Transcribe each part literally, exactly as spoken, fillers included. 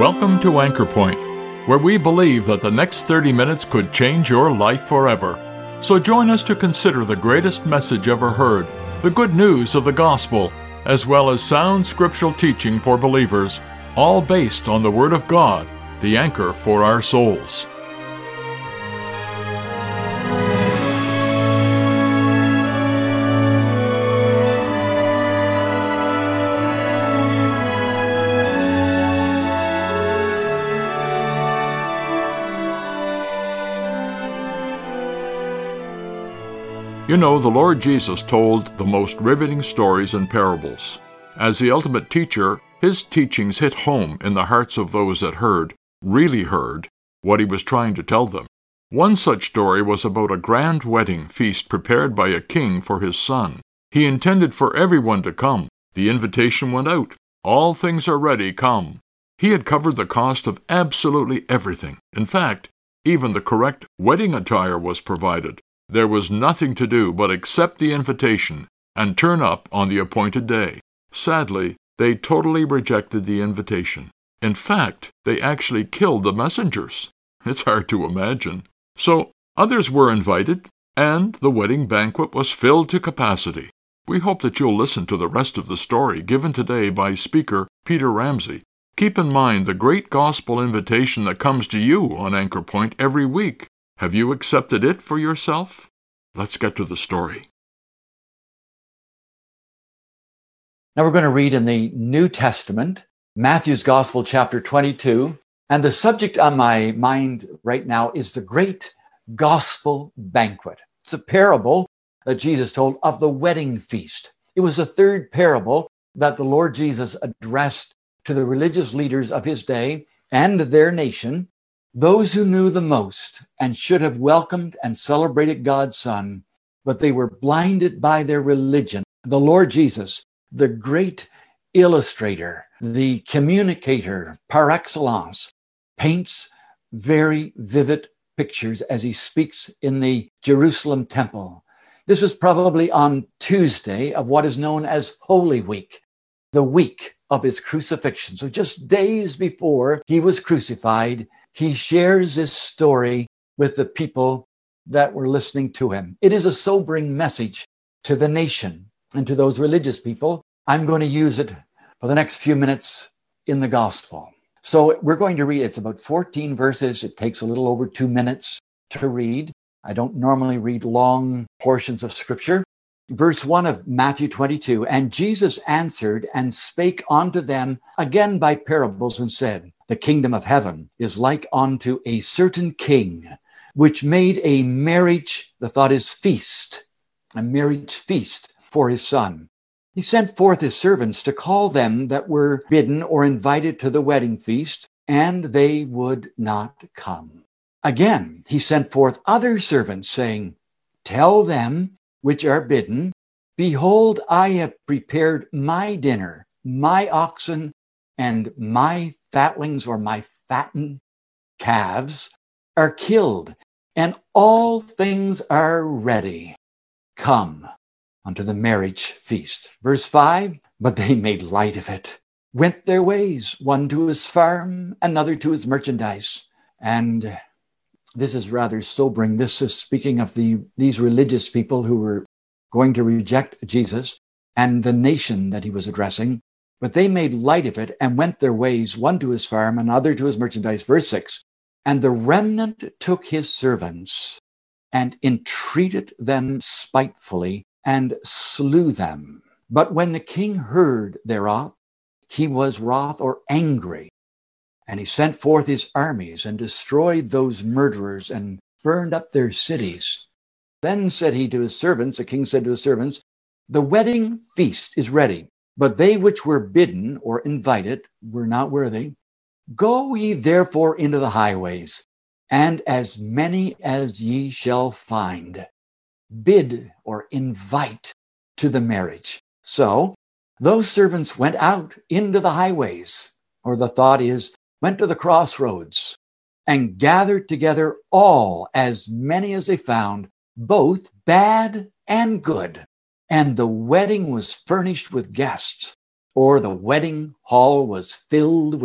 Welcome to Anchor Point, where we believe that the next thirty minutes could change your life forever. So join us to consider the greatest message ever heard, the good news of the gospel, as well as sound scriptural teaching for believers, all based on the Word of God, the anchor for our souls. You know, the Lord Jesus told the most riveting stories and parables. As the ultimate teacher, his teachings hit home in the hearts of those that heard, really heard, what he was trying to tell them. One such story was about a grand wedding feast prepared by a king for his son. He intended for everyone to come. The invitation went out. All things are ready, come. He had covered the cost of absolutely everything. In fact, even the correct wedding attire was provided. There was nothing to do but accept the invitation and turn up on the appointed day. Sadly, they totally rejected the invitation. In fact, they actually killed the messengers. It's hard to imagine. So, others were invited, and the wedding banquet was filled to capacity. We hope that you'll listen to the rest of the story given today by speaker Peter Ramsey. Keep in mind the great gospel invitation that comes to you on Anchor Point every week. Have you accepted it for yourself? Let's get to the story. Now we're going to read in the New Testament, Matthew's Gospel, chapter twenty-two. And the subject on my mind right now is the great gospel banquet. It's a parable that Jesus told of the wedding feast. It was the third parable that the Lord Jesus addressed to the religious leaders of his day and their nation, those who knew the most and should have welcomed and celebrated God's Son, but they were blinded by their religion. The Lord Jesus, the great illustrator, the communicator par excellence, paints very vivid pictures as he speaks in the Jerusalem temple. This was probably on Tuesday of what is known as Holy Week, the week of his crucifixion. So just days before he was crucified, he shares this story with the people that were listening to him. It is a sobering message to the nation and to those religious people. I'm going to use it for the next few minutes in the gospel. So we're going to read, it's about fourteen verses. It takes a little over two minutes to read. I don't normally read long portions of scripture. Verse one of Matthew twenty-two, and Jesus answered and spake unto them again by parables and said, the kingdom of heaven is like unto a certain king, which made a marriage, the thought is feast, a marriage feast for his son. He sent forth his servants to call them that were bidden or invited to the wedding feast, and they would not come. Again, he sent forth other servants, saying, tell them which are bidden, behold, I have prepared my dinner, my oxen and my fatlings or my fattened calves are killed, and all things are ready. Come unto the marriage feast. Verse five, but they made light of it, went their ways, one to his farm, another to his merchandise. And this is rather sobering. This is speaking of the these religious people who were going to reject Jesus and the nation that he was addressing. But they made light of it and went their ways, one to his farm, another to his merchandise. Verse six, and the remnant took his servants and entreated them spitefully and slew them. But when the king heard thereof, he was wroth or angry, and he sent forth his armies and destroyed those murderers and burned up their cities. Then said he to his servants, the king said to his servants, the wedding feast is ready, but they which were bidden or invited were not worthy. Go ye therefore into the highways, and as many as ye shall find, bid or invite to the marriage. So those servants went out into the highways, or the thought is, went to the crossroads, and gathered together all, as many as they found, both bad and good. And the wedding was furnished with guests, or the wedding hall was filled with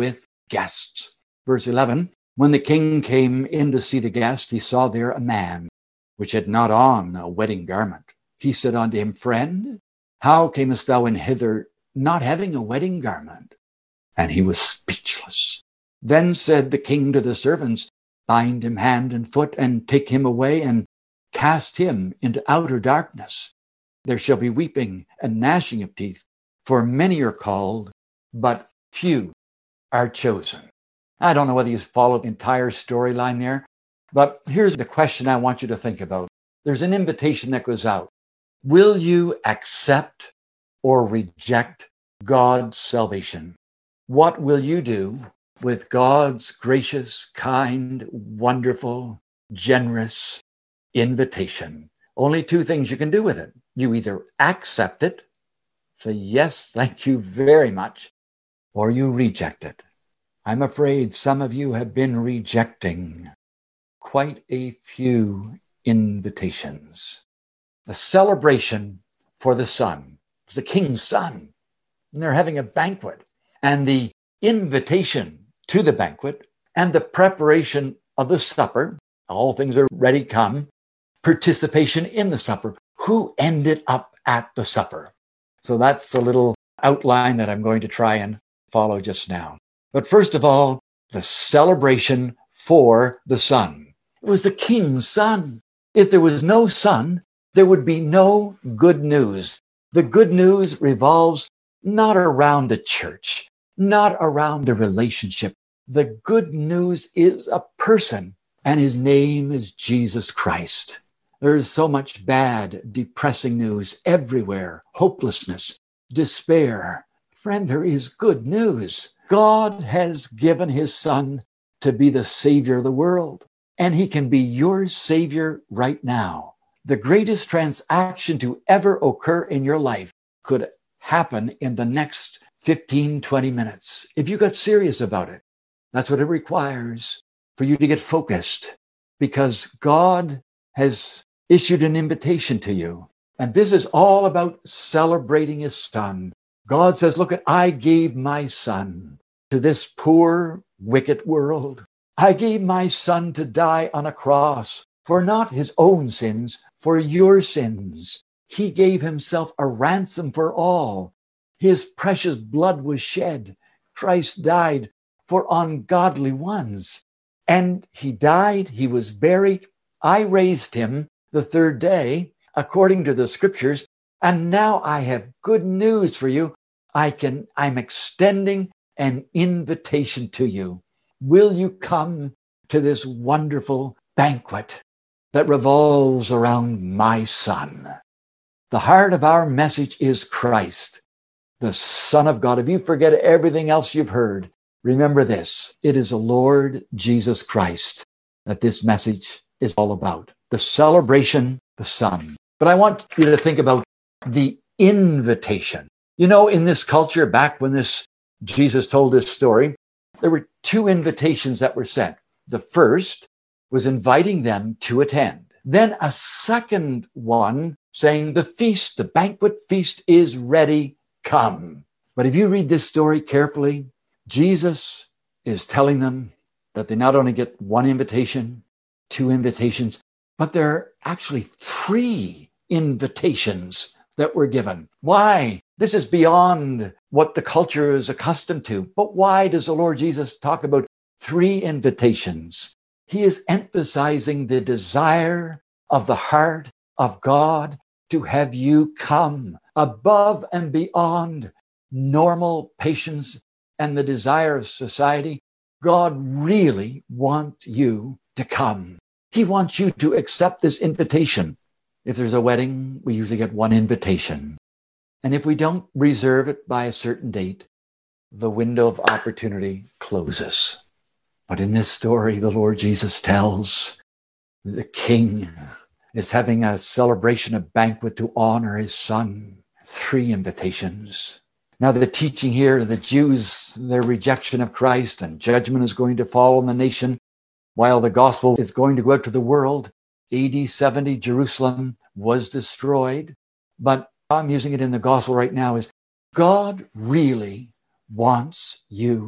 guests. Verse eleven, when the king came in to see the guest, he saw there a man which had not on a wedding garment. He said unto him, Friend, how camest thou in hither not having a wedding garment? And he was speechless. Then said the king to the servants, Bind him hand and foot, and take him away, and cast him into outer darkness. There shall be weeping and gnashing of teeth, for many are called, but few are chosen. I don't know whether you followed the entire storyline there, but here's the question I want you to think about. There's an invitation that goes out. Will you accept or reject God's salvation? What will you do with God's gracious, kind, wonderful, generous invitation? Only two things you can do with it. You either accept it, say, yes, thank you very much, or you reject it. I'm afraid some of you have been rejecting quite a few invitations. The celebration for the son. It's the king's son. And they're having a banquet. And the invitation to the banquet and the preparation of the supper, all things are ready, come, participation in the supper. Who ended up at the supper? So that's a little outline that I'm going to try and follow just now. But first of all, the celebration for the son. It was the king's son. If there was no son, there would be no good news. The good news revolves not around a church, not around a relationship. The good news is a person, and his name is Jesus Christ. There is so much bad, depressing news everywhere, hopelessness, despair. Friend, there is good news. God has given his son to be the Savior of the world, and he can be your Savior right now. The greatest transaction to ever occur in your life could happen in the next fifteen, twenty minutes. If you got serious about it, that's what it requires for you to get focused, because God has issued an invitation to you. And this is all about celebrating his son. God says, look, at I gave my son to this poor, wicked world. I gave my son to die on a cross for not his own sins, for your sins. He gave himself a ransom for all. His precious blood was shed. Christ died for ungodly ones. And he died, he was buried. I raised him the third day, according to the scriptures. And now I have good news for you. I can, I'm extending an invitation to you. Will you come to this wonderful banquet that revolves around my son? The heart of our message is Christ, the Son of God. If you forget everything else you've heard, remember this. It is the Lord Jesus Christ that this message is all about. The celebration, the Son. But I want you to think about the invitation. You know, in this culture, back when this Jesus told this story, there were two invitations that were sent. The first was inviting them to attend. Then a second one saying the feast, the banquet feast is ready, come. But if you read this story carefully, Jesus is telling them that they not only get one invitation, two invitations, but there are actually three invitations that were given. Why? This is beyond what the culture is accustomed to. But why does the Lord Jesus talk about three invitations? He is emphasizing the desire of the heart of God to have you come above and beyond normal patience and the desire of society. God really wants you to come. He wants you to accept this invitation. If there's a wedding, we usually get one invitation. And if we don't reserve it by a certain date, the window of opportunity closes. But in this story, the Lord Jesus tells the king is having a celebration, a banquet to honor his son. Three invitations. Now, the teaching here, the Jews, their rejection of Christ and judgment is going to fall on the nation while the gospel is going to go out to the world. A D seventy, Jerusalem was destroyed. But I'm using it in the gospel right now is God really wants you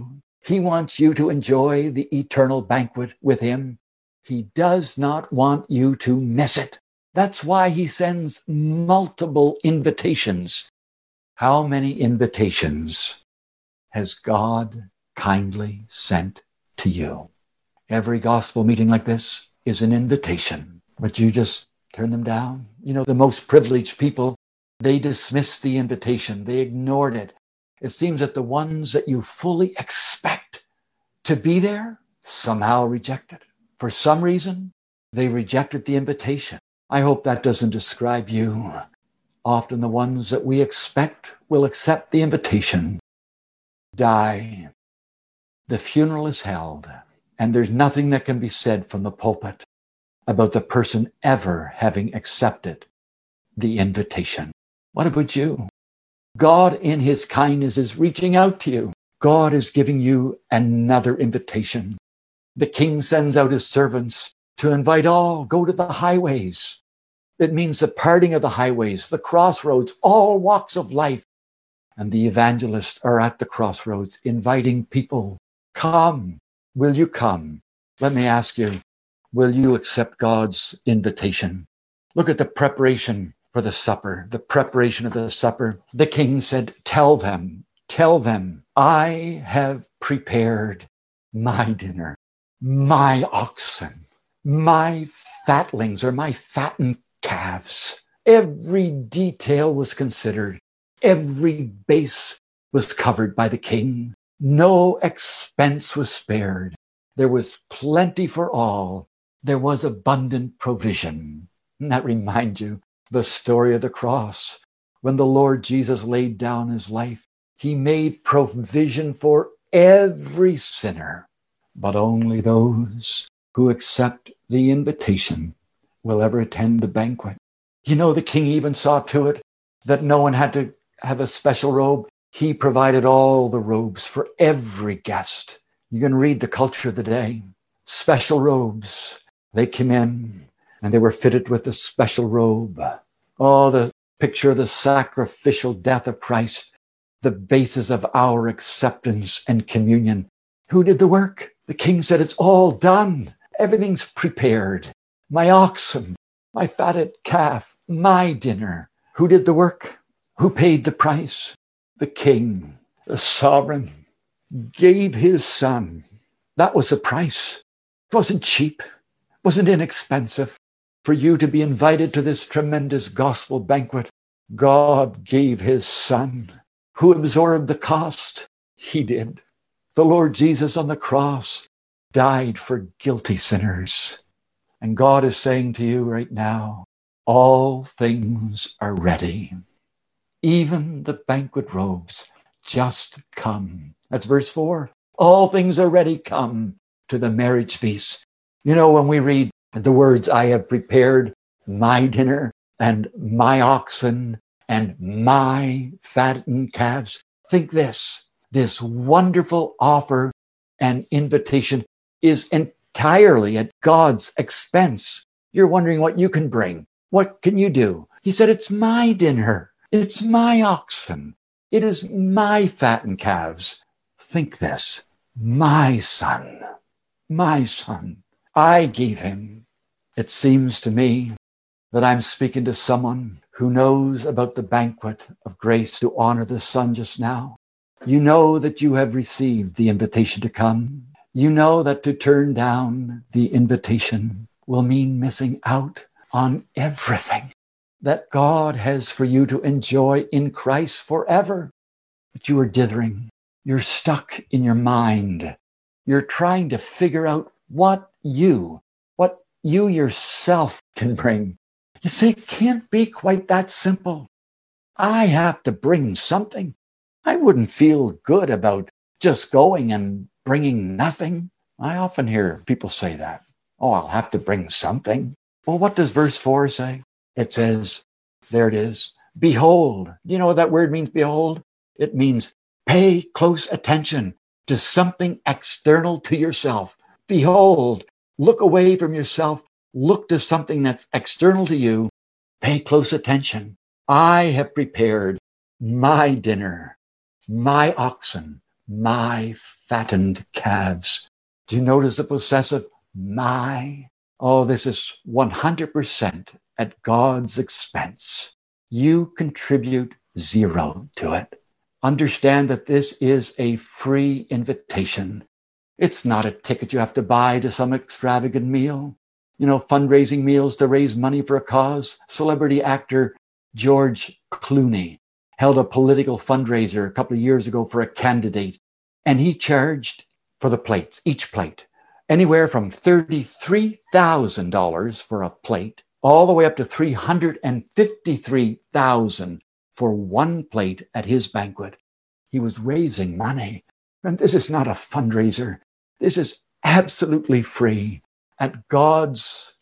He wants you to enjoy the eternal banquet with him. He does not want you to miss it. That's why he sends multiple invitations. How many invitations has God kindly sent to you? Every gospel meeting like this is an invitation, but you just turn them down. You know, the most privileged people, they dismissed the invitation. They ignored it. It seems that the ones that you fully expect to be there somehow reject it. For some reason, they rejected the invitation. I hope that doesn't describe you. Often the ones that we expect will accept the invitation, die. The funeral is held, and there's nothing that can be said from the pulpit about the person ever having accepted the invitation. What about you? God in his kindness is reaching out to you. God is giving you another invitation. The king sends out his servants to invite all, go to the highways. It means the parting of the highways, the crossroads, all walks of life. And the evangelists are at the crossroads inviting people. Come. Will you come? Let me ask you, will you accept God's invitation? Look at the preparation for the supper, the preparation of the supper. The king said, tell them, tell them, I have prepared my dinner, my oxen, my fatlings or my fattened calves. Every detail was considered. Every base was covered by the king. No expense was spared. There was plenty for all. There was abundant provision. And that reminds you the story of the cross. When the Lord Jesus laid down his life, he made provision for every sinner, but only those who accept the invitation will ever attend the banquet. You know, the king even saw to it that no one had to have a special robe. He provided all the robes for every guest. You can read the culture of the day. Special robes. They came in and they were fitted with a special robe. Oh, the picture of the sacrificial death of Christ, the basis of our acceptance and communion. Who did the work? The king said, it's all done. Everything's prepared. My oxen, my fatted calf, my dinner. Who did the work? Who paid the price? The king, the sovereign, gave his son. That was the price. It wasn't cheap. It wasn't inexpensive. For you to be invited to this tremendous gospel banquet, God gave his son. Who absorbed the cost? He did. The Lord Jesus on the cross died for guilty sinners. And God is saying to you right now, all things are ready. Even the banquet robes, just come. That's verse four. All things are ready, come to the marriage feast. You know, when we read the words, I have prepared my dinner and my oxen and my fattened calves, think this, this wonderful offer and invitation is entirely at God's expense. You're wondering what you can bring. What can you do? He said, it's my dinner. It's my oxen. It is my fattened calves. Think this, my son, my son, I gave him. It seems to me that I'm speaking to someone who knows about the banquet of grace to honor the Son just now. You know that you have received the invitation to come. You know that to turn down the invitation will mean missing out on everything that God has for you to enjoy in Christ forever. But you are dithering. You're stuck in your mind. You're trying to figure out what you, what you yourself can bring. You say, it can't be quite that simple. I have to bring something. I wouldn't feel good about just going and bringing nothing. I often hear people say that. Oh, I'll have to bring something. Well, what does verse four say? It says, there it is, behold. You know what that word means, behold? It means pay close attention to something external to yourself. Behold, look away from yourself. Look to something that's external to you. Pay close attention. I have prepared my dinner, my oxen, my fattened calves. Do you notice the possessive my? Oh, this is one hundred percent at God's expense. You contribute zero to it. Understand that this is a free invitation. It's not a ticket you have to buy to some extravagant meal. You know, fundraising meals to raise money for a cause. Celebrity actor George Clooney held a political fundraiser a couple of years ago for a candidate, and he charged for the plates, each plate, anywhere from thirty-three thousand dollars for a plate, all the way up to three hundred fifty-three thousand dollars for one plate at his banquet. He was raising money. And this is not a fundraiser. This is absolutely free at God's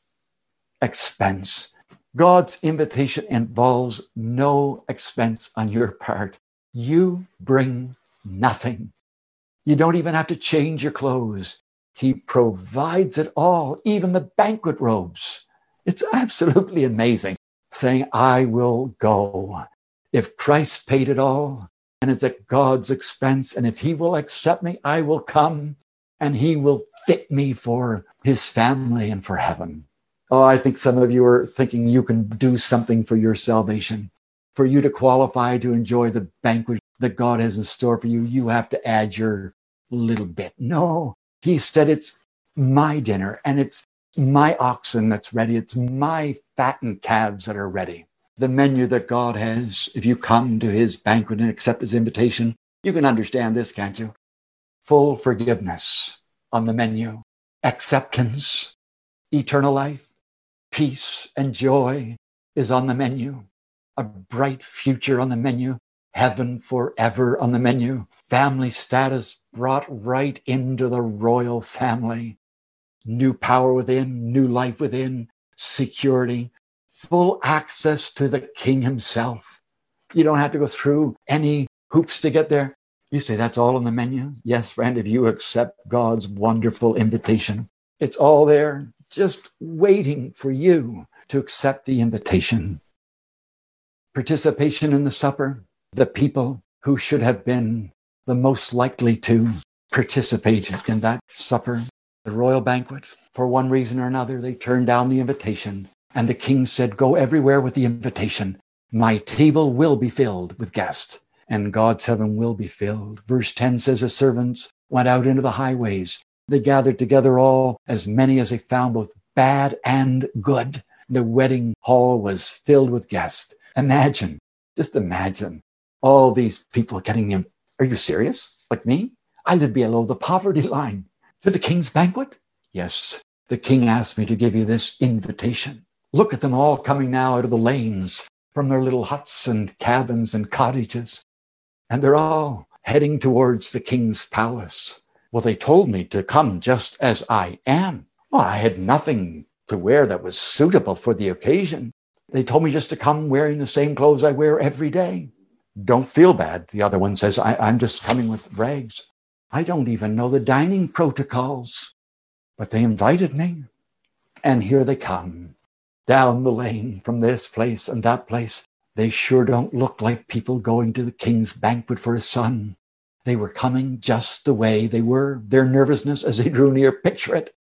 expense. God's invitation involves no expense on your part. You bring nothing. You don't even have to change your clothes. He provides it all, even the banquet robes. It's absolutely amazing, saying, I will go. If Christ paid it all, and it's at God's expense, and if he will accept me, I will come, and he will fit me for his family and for heaven. Oh, I think some of you are thinking you can do something for your salvation. For you to qualify to enjoy the banquet that God has in store for you, you have to add your little bit. No, he said it's my dinner, and it's my oxen that's ready. It's my fattened calves that are ready. The menu that God has, if you come to his banquet and accept his invitation, you can understand this, can't you? Full forgiveness on the menu, acceptance, eternal life, peace and joy is on the menu, a bright future on the menu, heaven forever on the menu, family status brought right into the royal family, new power within, new life within, security, full access to the King himself. You don't have to go through any hoops to get there. You say, that's all on the menu? Yes, friend, if you accept God's wonderful invitation. It's all there, just waiting for you to accept the invitation. Participation in the supper, the people who should have been the most likely to participate in that supper, the royal banquet, for one reason or another, they turned down the invitation. And the king said, go everywhere with the invitation. My table will be filled with guests, and God's heaven will be filled. Verse ten says, the servants went out into the highways. They gathered together all, as many as they found, both bad and good. The wedding hall was filled with guests. Imagine, just imagine all these people getting in. Are you serious? Like me? I live below the poverty line. To the king's banquet? Yes, the king asked me to give you this invitation. Look at them all coming now out of the lanes from their little huts and cabins and cottages. And they're all heading towards the king's palace. Well, they told me to come just as I am. Well, I had nothing to wear that was suitable for the occasion. They told me just to come wearing the same clothes I wear every day. Don't feel bad, the other one says. I, I'm just coming with rags. I don't even know the dining protocols. But they invited me. And here they come. Down the lane from this place and that place. They sure don't look like people going to the king's banquet for his son. They were coming just the way they were. Their nervousness as they drew near, picture it.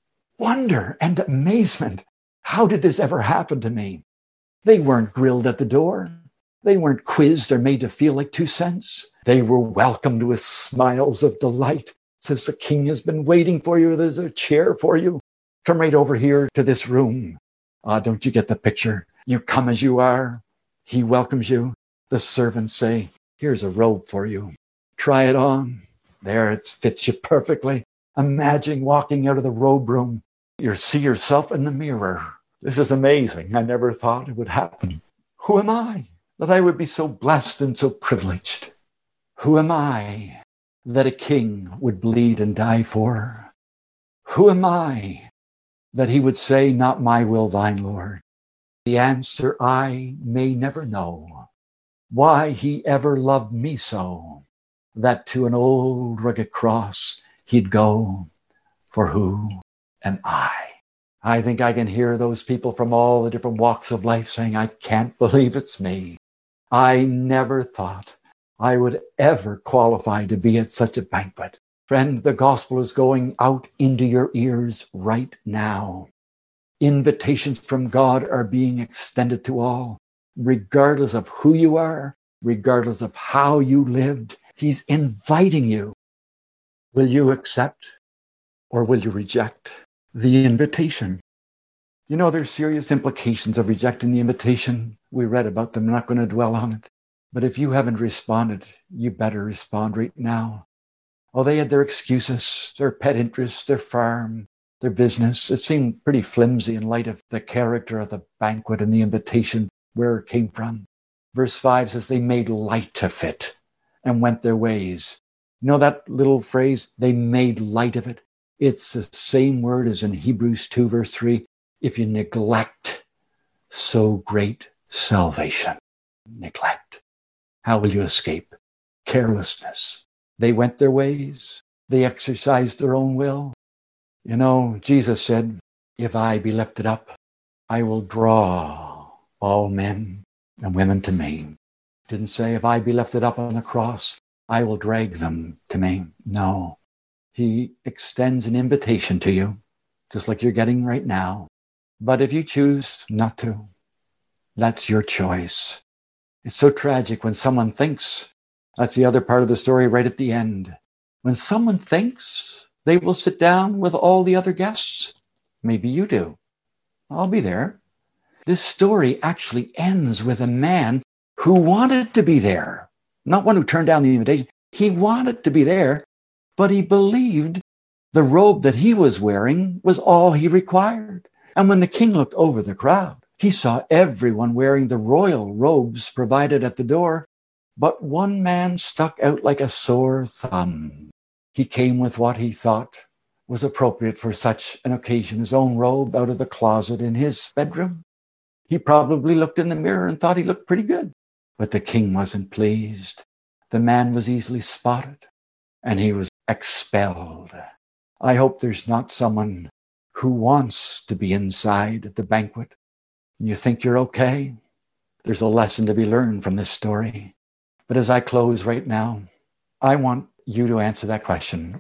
Wonder and amazement. How did this ever happen to me? They weren't grilled at the door. They weren't quizzed or made to feel like two cents. They were welcomed with smiles of delight. Says the king has been waiting for you. There's a chair for you. Come right over here to this room. Ah, don't you get the picture? You come as you are. He welcomes you. The servants say, here's a robe for you. Try it on. There, it fits you perfectly. Imagine walking out of the robe room. You see yourself in the mirror. This is amazing. I never thought it would happen. Who am I that I would be so blessed and so privileged? Who am I that a king would bleed and die for? Who am I that he would say, not my will, thine, Lord? The answer I may never know. Why he ever loved me so, that to an old rugged cross he'd go. For who am I? I think I can hear those people from all the different walks of life saying, I can't believe it's me. I never thought I would ever qualify to be at such a banquet. Friend, the gospel is going out into your ears right now. Invitations from God are being extended to all, regardless of who you are, regardless of how you lived. He's inviting you. Will you accept or will you reject the invitation? You know, there's serious implications of rejecting the invitation. We read about them. I'm not going to dwell on it. But if you haven't responded, you better respond right now. Oh, they had their excuses, their pet interests, their farm, their business. It seemed pretty flimsy in light of the character of the banquet and the invitation, where it came from. Verse five says they made light of it and went their ways. You know that little phrase, they made light of it? It's the same word as in Hebrews two, verse three. If you neglect so great salvation, neglect, how will you escape? Carelessness. They went their ways. They exercised their own will. You know, Jesus said, if I be lifted up, I will draw all men and women to me. Didn't say, if I be lifted up on the cross, I will drag them to me. No. He extends an invitation to you, just like you're getting right now. But if you choose not to, that's your choice. It's so tragic when someone thinks, that's the other part of the story right at the end. When someone thinks they will sit down with all the other guests, maybe you do. I'll be there. This story actually ends with a man who wanted to be there, not one who turned down the invitation. He wanted to be there, but he believed the robe that he was wearing was all he required. And when the king looked over the crowd, he saw everyone wearing the royal robes provided at the door, but one man stuck out like a sore thumb. He came with what he thought was appropriate for such an occasion, his own robe out of the closet in his bedroom. He probably looked in the mirror and thought he looked pretty good, but the king wasn't pleased. The man was easily spotted, and he was expelled. I hope there's not someone who wants to be inside at the banquet. And you think you're okay? There's a lesson to be learned from this story. But as I close right now, I want you to answer that question.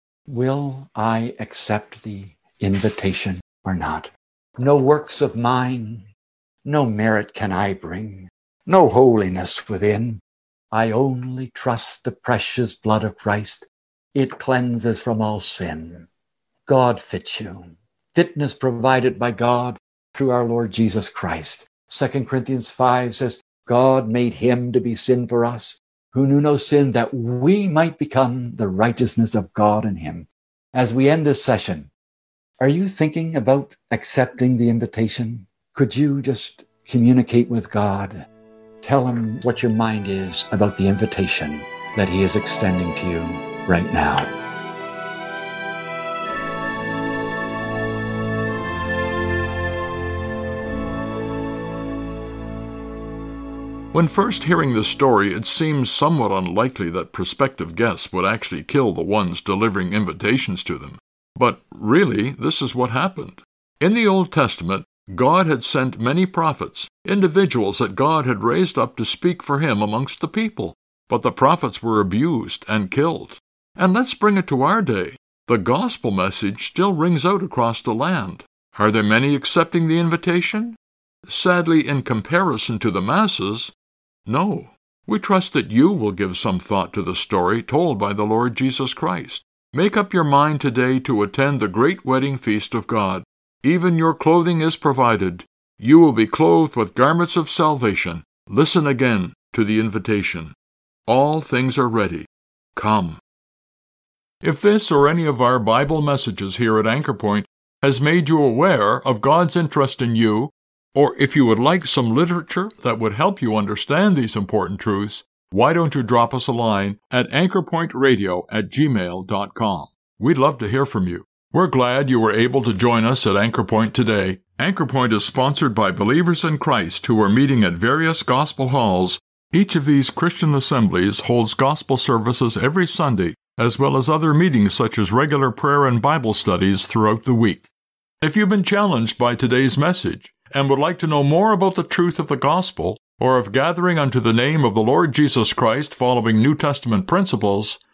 Will I accept the invitation or not? No works of mine, no merit can I bring, no holiness within. I only trust the precious blood of Christ. It cleanses from all sin. God fits you. Fitness provided by God through our Lord Jesus Christ. Second Corinthians five says, God made him to be sin for us, who knew no sin, that we might become the righteousness of God in him. As we end this session, are you thinking about accepting the invitation? Could you just communicate with God? Tell him what your mind is about the invitation that he is extending to you right now. When first hearing this story, it seems somewhat unlikely that prospective guests would actually kill the ones delivering invitations to them. But really, this is what happened. In the Old Testament, God had sent many prophets, individuals that God had raised up to speak for him amongst the people. But the prophets were abused and killed. And let's bring it to our day. The gospel message still rings out across the land. Are there many accepting the invitation? Sadly, in comparison to the masses, no. We trust that you will give some thought to the story told by the Lord Jesus Christ. Make up your mind today to attend the great wedding feast of God. Even your clothing is provided. You will be clothed with garments of salvation. Listen again to the invitation. All things are ready. Come. If this or any of our Bible messages here at Anchor Point has made you aware of God's interest in you, or if you would like some literature that would help you understand these important truths, why don't you drop us a line at anchorpointradio at gmail dot com. We'd love to hear from you. We're glad you were able to join us at Anchor Point today. Anchor Point is sponsored by believers in Christ who are meeting at various gospel halls. Each of these Christian assemblies holds gospel services every Sunday, as well as other meetings such as regular prayer and Bible studies throughout the week. If you've been challenged by today's message and would like to know more about the truth of the gospel, or of gathering unto the name of the Lord Jesus Christ following New Testament principles,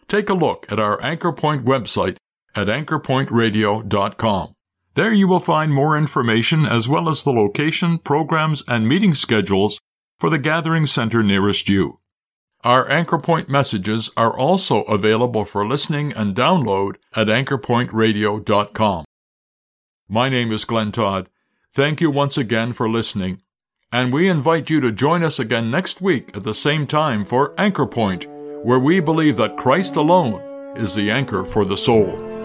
take a look at our Anchor Point website at anchor point radio dot com. There you will find more information as well as the location, programs, and meeting schedules for the gathering center nearest you. Our Anchor Point messages are also available for listening and download at anchor point radio dot com. My name is Glenn Todd. Thank you once again for listening, and we invite you to join us again next week at the same time for Anchor Point, where we believe that Christ alone is the anchor for the soul.